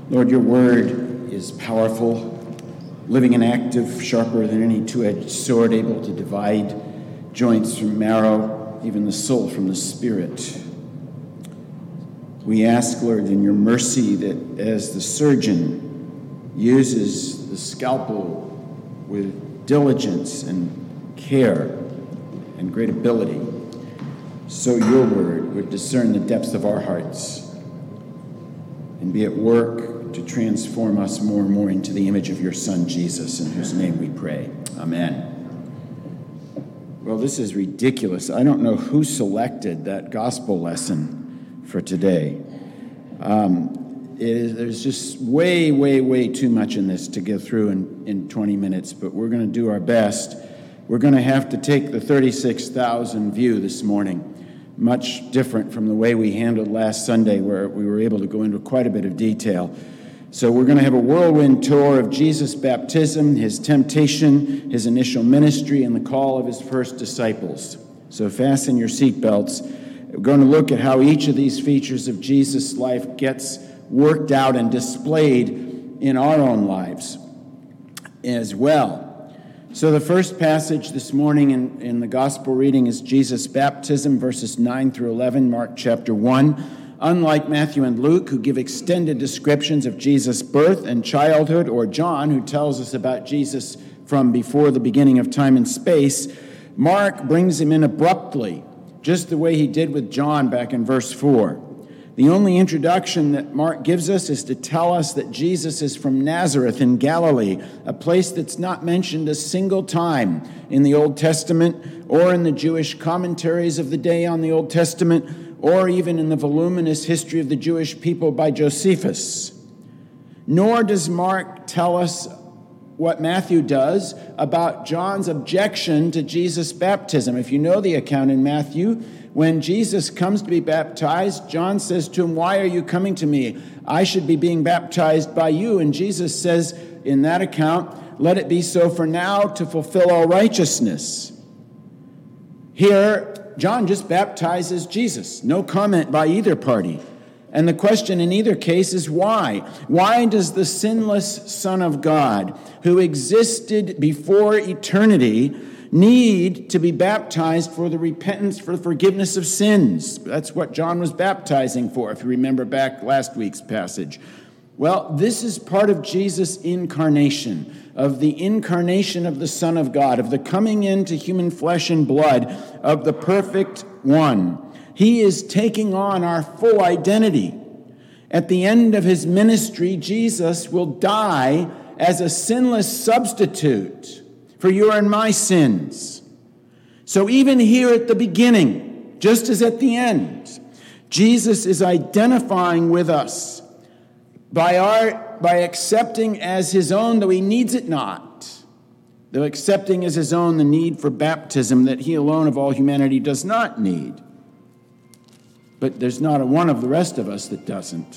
Lord, your word is powerful, living and active, sharper than any two-edged sword, able to divide joints from marrow, even the soul from the spirit. We ask, Lord, in your mercy that as the surgeon uses the scalpel with diligence and care and great ability, so your word would discern the depths of our hearts and be at work to transform us more and more into the image of your Son, Jesus, in whose name we pray. Amen. Well, this is ridiculous. I don't know who selected that gospel lesson for today. There's just way too much in this to get through in 20 minutes, but we're going to do our best. We're going to have to take the 36,000 view this morning. Much different from the way we handled last Sunday, where we were able to go into quite a bit of detail. So we're going to have a whirlwind tour of Jesus' baptism, his temptation, his initial ministry, and the call of his first disciples. So fasten your seatbelts. We're going to look at how each of these features of Jesus' life gets worked out and displayed in our own lives as well. So the first passage this morning in the gospel reading is Jesus' baptism, verses 9 through 11, Mark chapter 1. Unlike Matthew and Luke, who give extended descriptions of Jesus' birth and childhood, or John, who tells us about Jesus from before the beginning of time and space, Mark brings him in abruptly, just the way he did with John back in verse 4. The only introduction that Mark gives us is to tell us that Jesus is from Nazareth in Galilee, a place that's not mentioned a single time in the Old Testament or in the Jewish commentaries of the day on the Old Testament or even in the voluminous history of the Jewish people by Josephus. Nor does Mark tell us what Matthew does about John's objection to Jesus' baptism. If you know the account in Matthew, when Jesus comes to be baptized, John says to him, "Why are you coming to me? I should be being baptized by you." And Jesus says in that account, "Let it be so for now to fulfill all righteousness." Here, John just baptizes Jesus. No comment by either party. And the question in either case is why? Why does the sinless Son of God, who existed before eternity, need to be baptized for the repentance, for the forgiveness of sins? That's what John was baptizing for, if you remember back last week's passage. Well, this is part of Jesus' incarnation, of the incarnation of the Son of God, of the coming into human flesh and blood of the perfect one. He is taking on our full identity. At the end of his ministry, Jesus will die as a sinless substitute for your and my sins. So even here at the beginning, just as at the end, Jesus is identifying with us by accepting as his own, though he needs it not, though accepting as his own the need for baptism that he alone of all humanity does not need. But there's not a one of the rest of us that doesn't.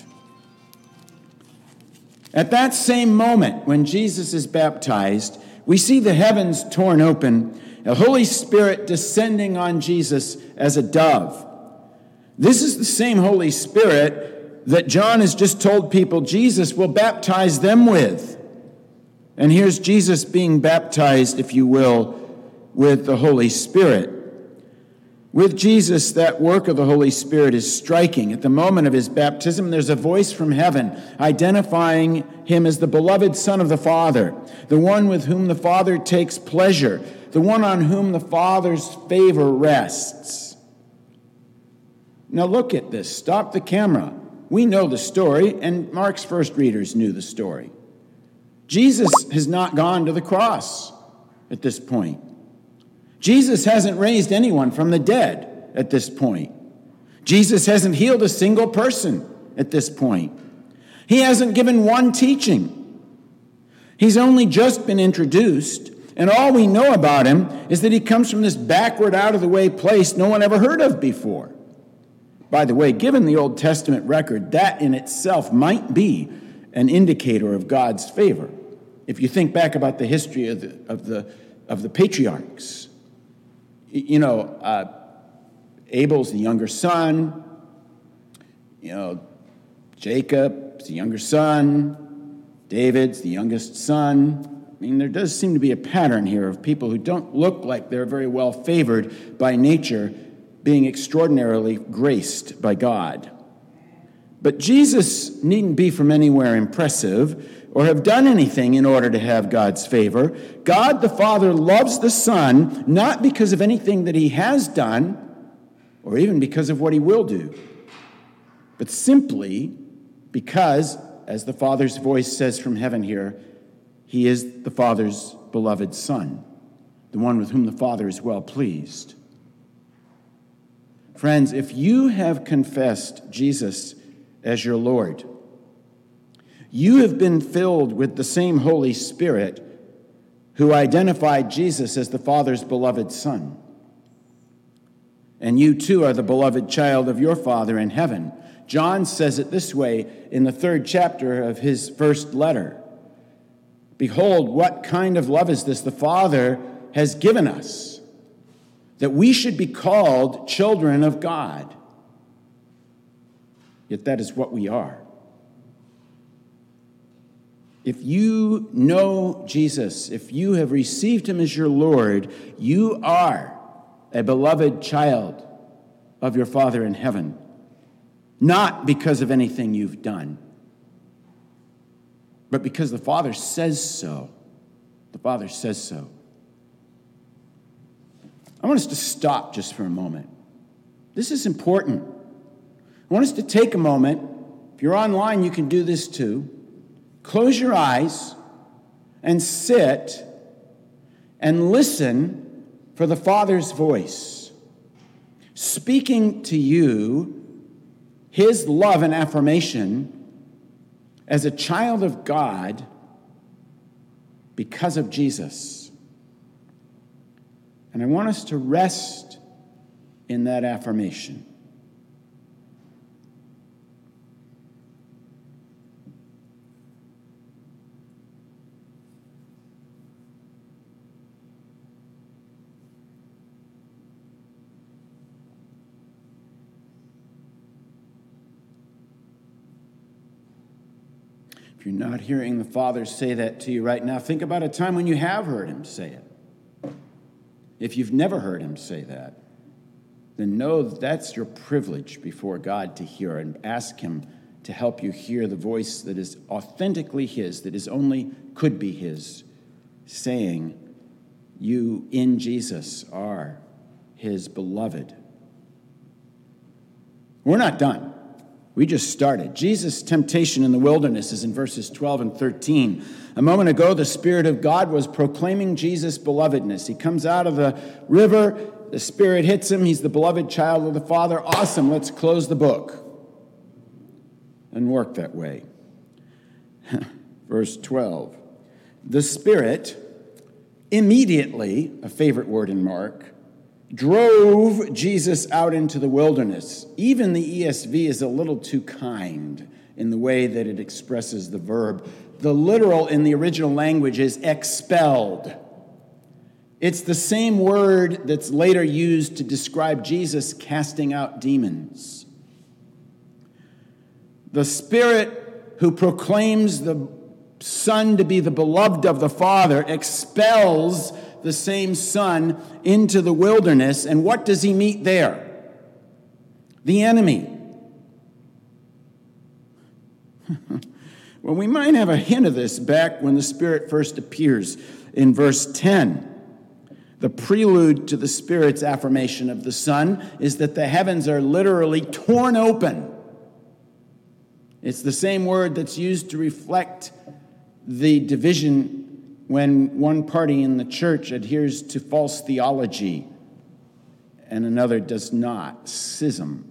At that same moment, when Jesus is baptized, we see the heavens torn open, the Holy Spirit descending on Jesus as a dove. This is the same Holy Spirit that John has just told people Jesus will baptize them with. And here's Jesus being baptized, if you will, with the Holy Spirit. With Jesus, that work of the Holy Spirit is striking. At the moment of his baptism, there's a voice from heaven identifying him as the beloved Son of the Father, the one with whom the Father takes pleasure, the one on whom the Father's favor rests. Now look at this. Stop the camera. We know the story, and Mark's first readers knew the story. Jesus has not gone to the cross at this point. Jesus hasn't raised anyone from the dead at this point. Jesus hasn't healed a single person at this point. He hasn't given one teaching. He's only just been introduced, and all we know about him is that he comes from this backward, out-of-the-way place no one ever heard of before. By the way, given the Old Testament record, that in itself might be an indicator of God's favor. If you think back about the history of the patriarchs, you know, Abel's the younger son, Jacob, the younger son. David's the youngest son. I mean, there does seem to be a pattern here of people who don't look like they're very well favored by nature being extraordinarily graced by God. But Jesus needn't be from anywhere impressive or have done anything in order to have God's favor. God the Father loves the Son, not because of anything that he has done, or even because of what he will do, but simply because, as the Father's voice says from heaven here, he is the Father's beloved Son, the one with whom the Father is well pleased. Friends, if you have confessed Jesus as your Lord, you have been filled with the same Holy Spirit who identified Jesus as the Father's beloved Son. And you too are the beloved child of your Father in heaven. John says it this way in the 3rd chapter of his first letter. Behold, what kind of love is this the Father has given us, that we should be called children of God. Yet that is what we are. If you know Jesus, if you have received him as your Lord, you are a beloved child of your Father in heaven, not because of anything you've done, but because the Father says so. The Father says so. I want us to stop just for a moment. This is important. I want us to take a moment. If you're online, you can do this too. Close your eyes and sit and listen for the Father's voice, speaking to you his love and affirmation as a child of God because of Jesus. And I want us to rest in that affirmation. If you're not hearing the Father say that to you right now, think about a time when you have heard him say it. If you've never heard him say that, then know that that's your privilege before God to hear, and ask him to help you hear the voice that is authentically his, that is only could be his, saying, you in Jesus are his beloved. We're not done. We just started. Jesus' temptation in the wilderness is in verses 12 and 13. A moment ago, the Spirit of God was proclaiming Jesus' belovedness. He comes out of the river. The Spirit hits him. He's the beloved child of the Father. Awesome. Let's close the book and work that way. Verse 12. The Spirit immediately, a favorite word in Mark, drove Jesus out into the wilderness. Even the ESV is a little too kind in the way that it expresses the verb. The literal in the original language is expelled. It's the same word that's later used to describe Jesus casting out demons. The Spirit who proclaims the Son to be the beloved of the Father expels the same Son into the wilderness. And what does he meet there? The enemy. Well, we might have a hint of this back when the Spirit first appears in verse 10. The prelude to the Spirit's affirmation of the Son is that the heavens are literally torn open. It's the same word that's used to reflect the division when one party in the church adheres to false theology and another does not. Schism.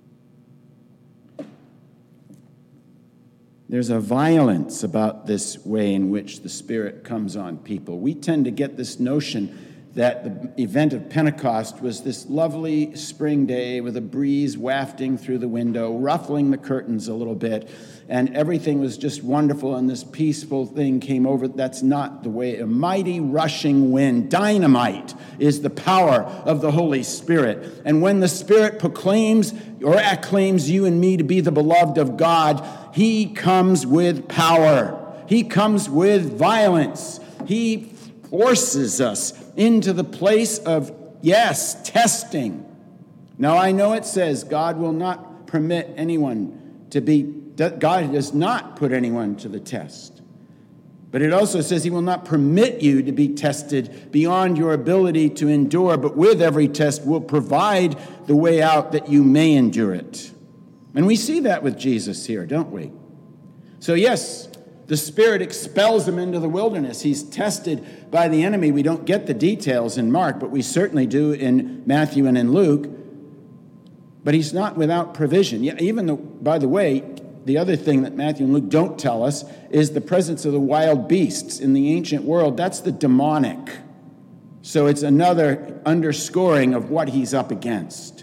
There's a violence about this way in which the Spirit comes on people. We tend to get this notion that the event of Pentecost was this lovely spring day with a breeze wafting through the window, ruffling the curtains a little bit, and everything was just wonderful, and this peaceful thing came over. That's not the way. A mighty rushing wind, dynamite, is the power of the Holy Spirit. And when the Spirit proclaims or acclaims you and me to be the beloved of God, he comes with power. He comes with violence. He forces us into the place of, yes, testing. Now, I know it says God will not permit anyone to be, God does not put anyone to the test. But it also says he will not permit you to be tested beyond your ability to endure, but with every test will provide the way out that you may endure it. And we see that with Jesus here, don't we? So yes, the Spirit expels him into the wilderness. He's tested by the enemy. We don't get the details in Mark, but we certainly do in Matthew and in Luke. But he's not without provision. Yeah, even though, by the way, the other thing that Matthew and Luke don't tell us is the presence of the wild beasts in the ancient world. That's the demonic. So it's another underscoring of what he's up against.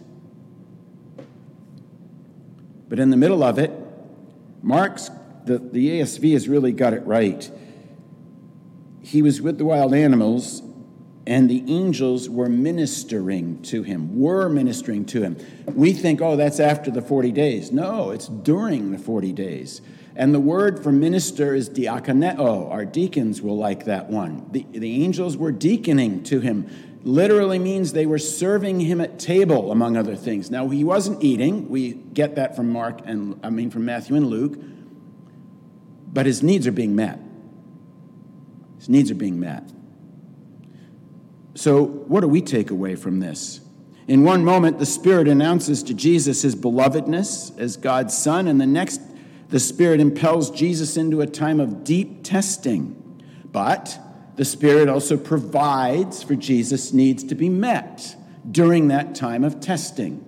But in the middle of it, Mark's The ASV has really got it right. He was with the wild animals, and the angels were ministering to him. We think, oh, that's after the 40 days. No, it's during the 40 days. And the word for minister is diakoneo. Our deacons will like that one. The angels were deaconing to him. Literally means they were serving him at table, among other things. Now, he wasn't eating. We get that from from Matthew and Luke. But his needs are being met. His needs are being met. So what do we take away from this? In one moment, the Spirit announces to Jesus his belovedness as God's Son, and the next, the Spirit impels Jesus into a time of deep testing. But the Spirit also provides for Jesus' needs to be met during that time of testing.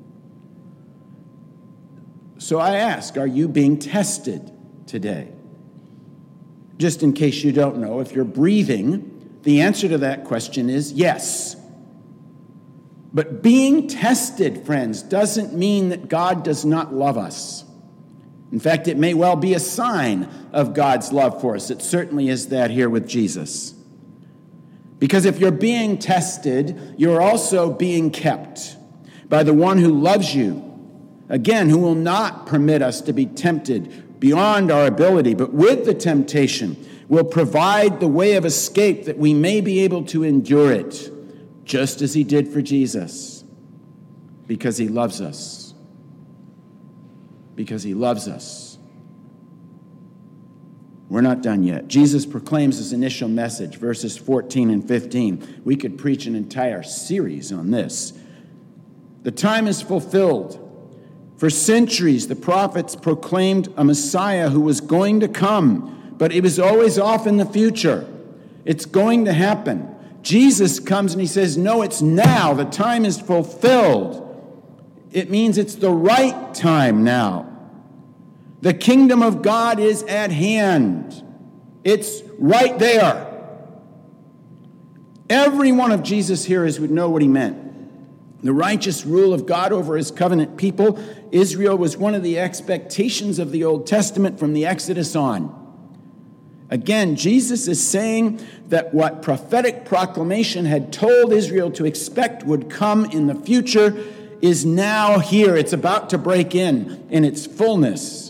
So I ask, are you being tested today? Just in case you don't know, if you're breathing, the answer to that question is yes. But being tested, friends, doesn't mean that God does not love us. In fact, it may well be a sign of God's love for us. It certainly is that here with Jesus. Because if you're being tested, you're also being kept by the one who loves you. Again, who will not permit us to be tempted beyond our ability, but with the temptation will provide the way of escape that we may be able to endure it, just as he did for Jesus, because he loves us. Because he loves us. We're not done yet. Jesus proclaims his initial message, verses 14 and 15. We could preach an entire series on this. The time is fulfilled. For centuries, the prophets proclaimed a Messiah who was going to come, but it was always off in the future. It's going to happen. Jesus comes and he says, no, it's now. The time is fulfilled. It means it's the right time now. The kingdom of God is at hand. It's right there. Every one of Jesus' hearers would know what he meant. The righteous rule of God over his covenant people, Israel, was one of the expectations of the Old Testament from the Exodus on. Again, Jesus is saying that what prophetic proclamation had told Israel to expect would come in the future is now here. It's about to break in its fullness.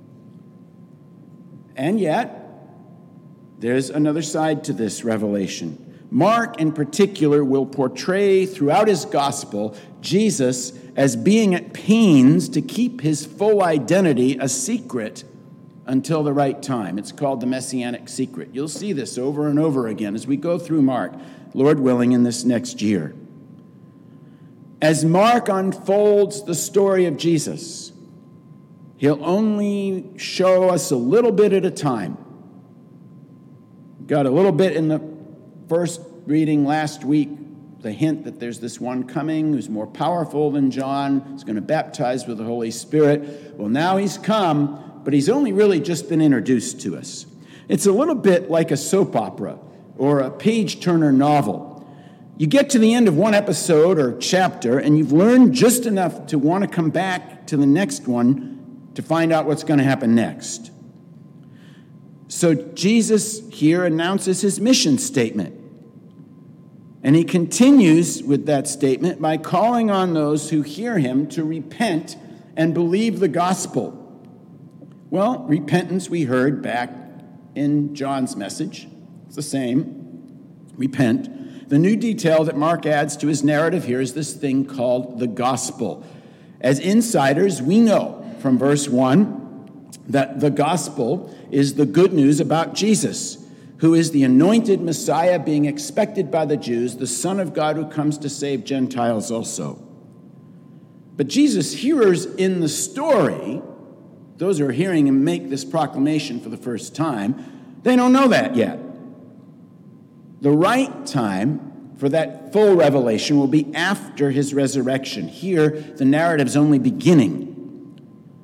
And yet, there's another side to this revelation. Mark, in particular, will portray throughout his gospel Jesus as being at pains to keep his full identity a secret until the right time. It's called the Messianic secret. You'll see this over and over again as we go through Mark, Lord willing, in this next year. As Mark unfolds the story of Jesus, he'll only show us a little bit at a time. Got a little bit in the first reading last week, the hint that there's this one coming who's more powerful than John, who's going to baptize with the Holy Spirit. Well, now he's come, but he's only really just been introduced to us. It's a little bit like a soap opera or a page-turner novel. You get to the end of one episode or chapter, and you've learned just enough to want to come back to the next one to find out what's going to happen next. So Jesus here announces his mission statement. And he continues with that statement by calling on those who hear him to repent and believe the gospel. Well, repentance we heard back in John's message. It's the same. Repent. The new detail that Mark adds to his narrative here is this thing called the gospel. As insiders, we know from verse 1 that the gospel is the good news about Jesus, who is the anointed Messiah being expected by the Jews, the Son of God who comes to save Gentiles also. But Jesus' hearers in the story, those who are hearing him make this proclamation for the first time, they don't know that yet. The right time for that full revelation will be after his resurrection. Here, the narrative's only beginning.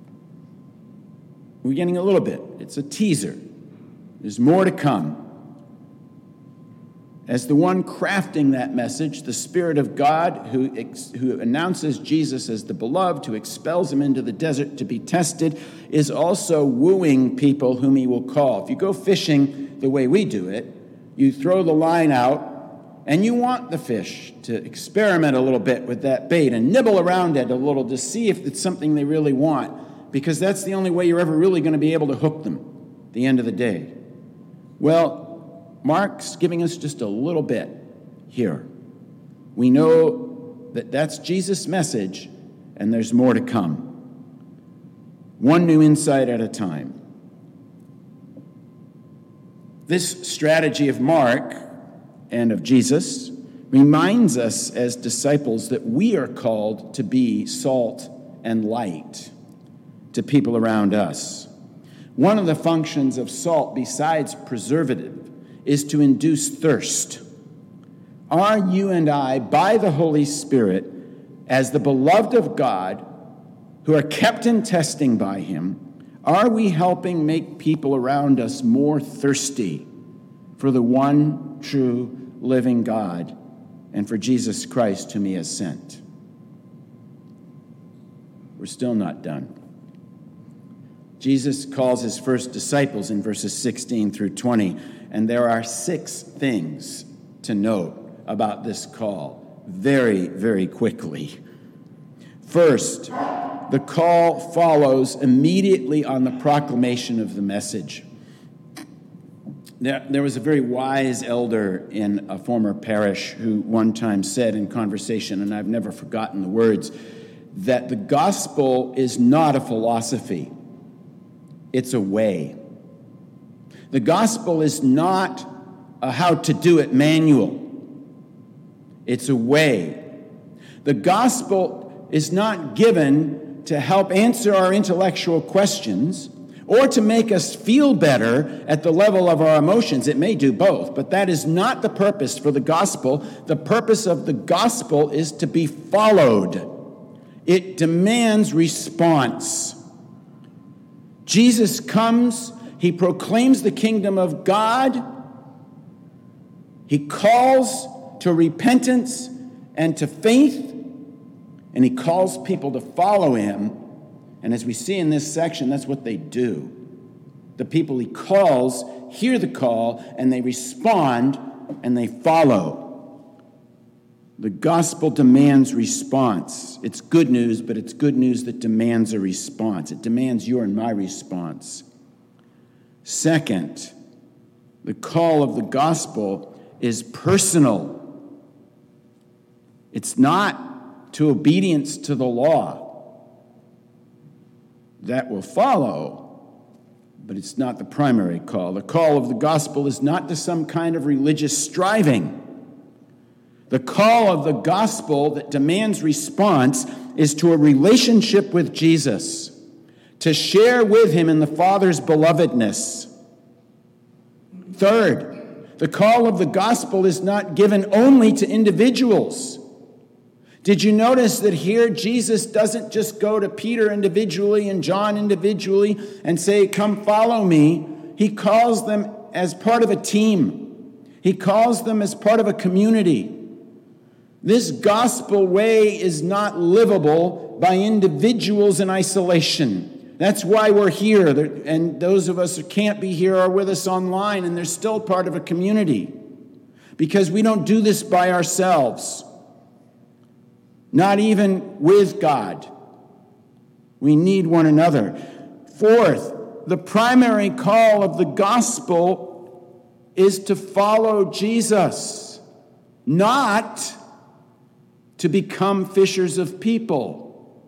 We're getting a little bit. It's a teaser. There's more to come. As the one crafting that message, the Spirit of God, who announces Jesus as the beloved, who expels him into the desert to be tested, is also wooing people whom he will call. If you go fishing the way we do it, you throw the line out, and you want the fish to experiment a little bit with that bait and nibble around it a little to see if it's something they really want, because that's the only way you're ever really going to be able to hook them at the end of the day. Well, Mark's giving us just a little bit here. We know that that's Jesus' message, and there's more to come. One new insight at a time. This strategy of Mark and of Jesus reminds us as disciples that we are called to be salt and light to people around us. One of the functions of salt, besides preservative, is to induce thirst. Are you and I, by the Holy Spirit, as the beloved of God, who are kept in testing by him, are we helping make people around us more thirsty for the one true living God and for Jesus Christ whom he has sent? We're still not done. Jesus calls his first disciples in verses 16 through 20, and there are 6 things to note about this call very, very quickly. First, the call follows immediately on the proclamation of the message. There was a very wise elder in a former parish who one time said in conversation, and I've never forgotten the words, that the gospel is not a philosophy, it's a way. The gospel is not a how-to-do-it manual. It's a way. The gospel is not given to help answer our intellectual questions or to make us feel better at the level of our emotions. It may do both, but that is not the purpose for the gospel. The purpose of the gospel is to be followed. It demands response. Jesus comes, he proclaims the kingdom of God, he calls to repentance and to faith, and he calls people to follow him. And as we see in this section, that's what they do. The people he calls hear the call, and they respond, and they follow. The gospel demands response. It's good news, but it's good news that demands a response. It demands your and my response. Second, the call of the gospel is personal. It's not to obedience to the law. That will follow, but it's not the primary call. The call of the gospel is not to some kind of religious striving. The call of the gospel that demands response is to a relationship with Jesus, to share with him in the Father's belovedness. Third, the call of the gospel is not given only to individuals. Did you notice that here Jesus doesn't just go to Peter individually and John individually and say, "Come follow me"? He calls them as part of a team. He calls them as part of a community. This gospel way is not livable by individuals in isolation. That's why we're here. And those of us who can't be here are with us online, and they're still part of a community. Because we don't do this by ourselves. Not even with God. We need one another. Fourth, the primary call of the gospel is to follow Jesus, not to become fishers of people.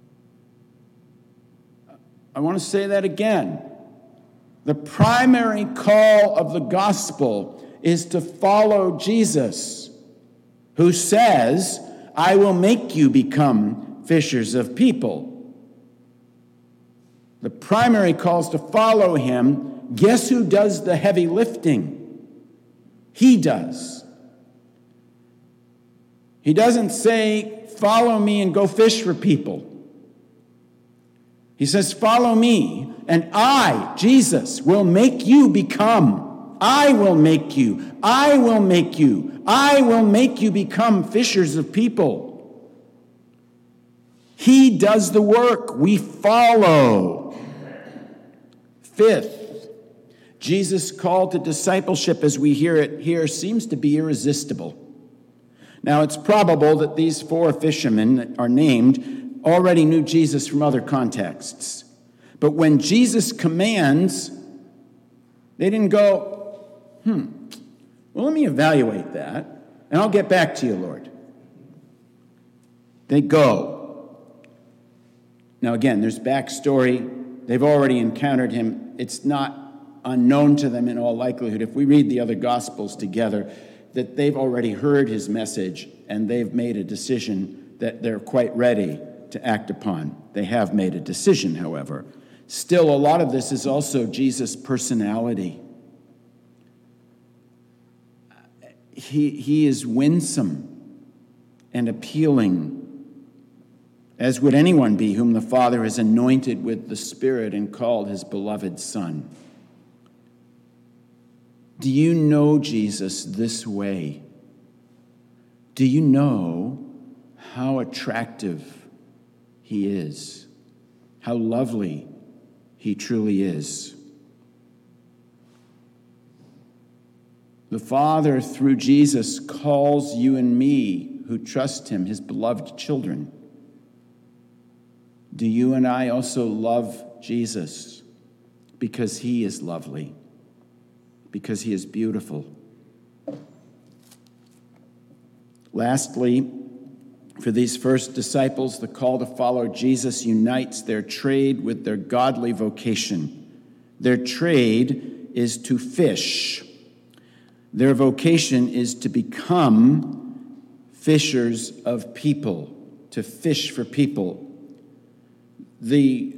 I want to say that again. The primary call of the gospel is to follow Jesus, who says, I will make you become fishers of people. The primary call is to follow him. Guess who does the heavy lifting? He does. He doesn't say, follow me and go fish for people. He says, follow me, and I, Jesus, will make you become. I will make you. I will make you. I will make you become fishers of people. He does the work. We follow. Fifth, Jesus' call to discipleship, as we hear it here, seems to be irresistible. Now, it's probable that these 4 fishermen that are named already knew Jesus from other contexts. But when Jesus commands, they didn't go, well, let me evaluate that, and I'll get back to you, Lord. They go. Now, again, there's backstory. They've already encountered him. It's not unknown to them in all likelihood, if we read the other Gospels together, that they've already heard his message and they've made a decision that they're quite ready to act upon. They have made a decision, however. Still, a lot of this is also Jesus' personality. He is winsome and appealing, as would anyone be whom the Father has anointed with the Spirit and called his beloved Son. Do you know Jesus this way? Do you know how attractive he is? How lovely he truly is? The Father, through Jesus, calls you and me who trust him, his beloved children. Do you and I also love Jesus because he is lovely, because he is beautiful? Lastly, for these first disciples, the call to follow Jesus unites their trade with their godly vocation. Their trade is to fish. Their vocation is to become fishers of people, to fish for people. The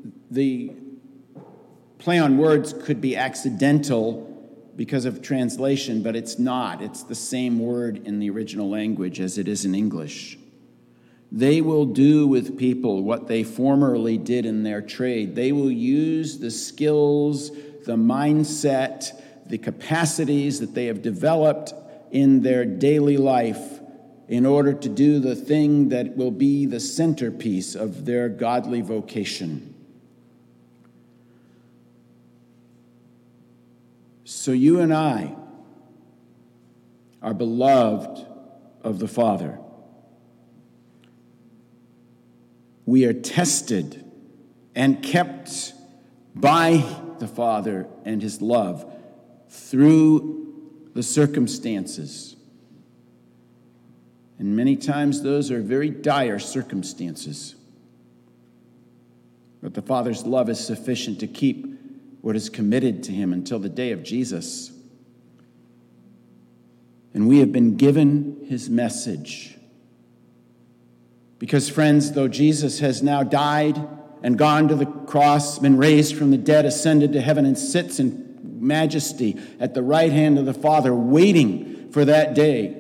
play on words could be accidental because of translation, but it's not. It's the same word in the original language as it is in English. They will do with people what they formerly did in their trade. They will use the skills, the mindset, the capacities that they have developed in their daily life in order to do the thing that will be the centerpiece of their godly vocation. So you and I are beloved of the Father. We are tested and kept by the Father and his love through the circumstances. And many times those are very dire circumstances. But the Father's love is sufficient to keep what is committed to him until the day of Jesus. And we have been given his message. Because, friends, though Jesus has now died and gone to the cross, been raised from the dead, ascended to heaven, and sits in majesty at the right hand of the Father, waiting for that day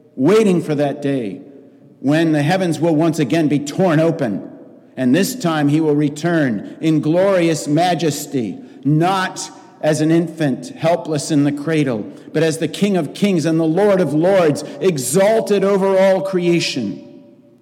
when the heavens will once again be torn open. And this time he will return in glorious majesty, not as an infant, helpless in the cradle, but as the King of Kings and the Lord of Lords, exalted over all creation.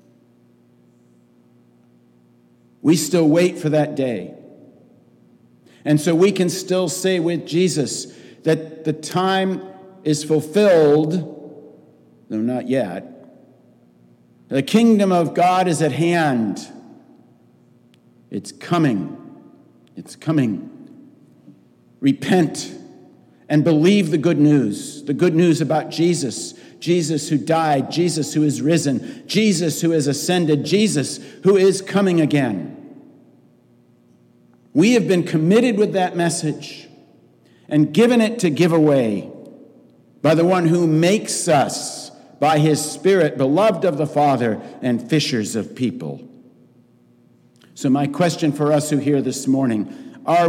We still wait for that day. And so we can still say with Jesus that the time is fulfilled, though not yet. The kingdom of God is at hand. It's coming. It's coming. Repent and believe the good news about Jesus. Jesus who died, Jesus who is risen, Jesus who has ascended, Jesus who is coming again. We have been committed with that message and given it to give away by the one who makes us, by his Spirit, beloved of the Father and fishers of people. So my question for us who hear this morning, are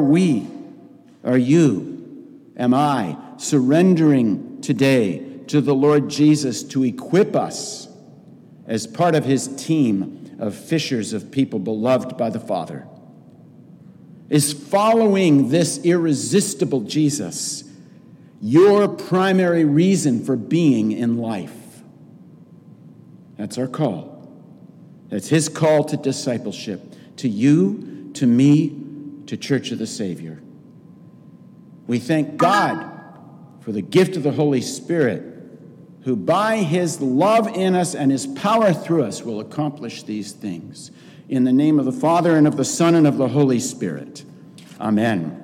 you, am I surrendering today to the Lord Jesus to equip us as part of his team of fishers of people beloved by the Father? Is following this irresistible Jesus your primary reason for being in life? That's our call. That's his call to discipleship, to you, to me, to Church of the Savior. We thank God for the gift of the Holy Spirit, who by his love in us and his power through us will accomplish these things. In the name of the Father, and of the Son, and of the Holy Spirit. Amen.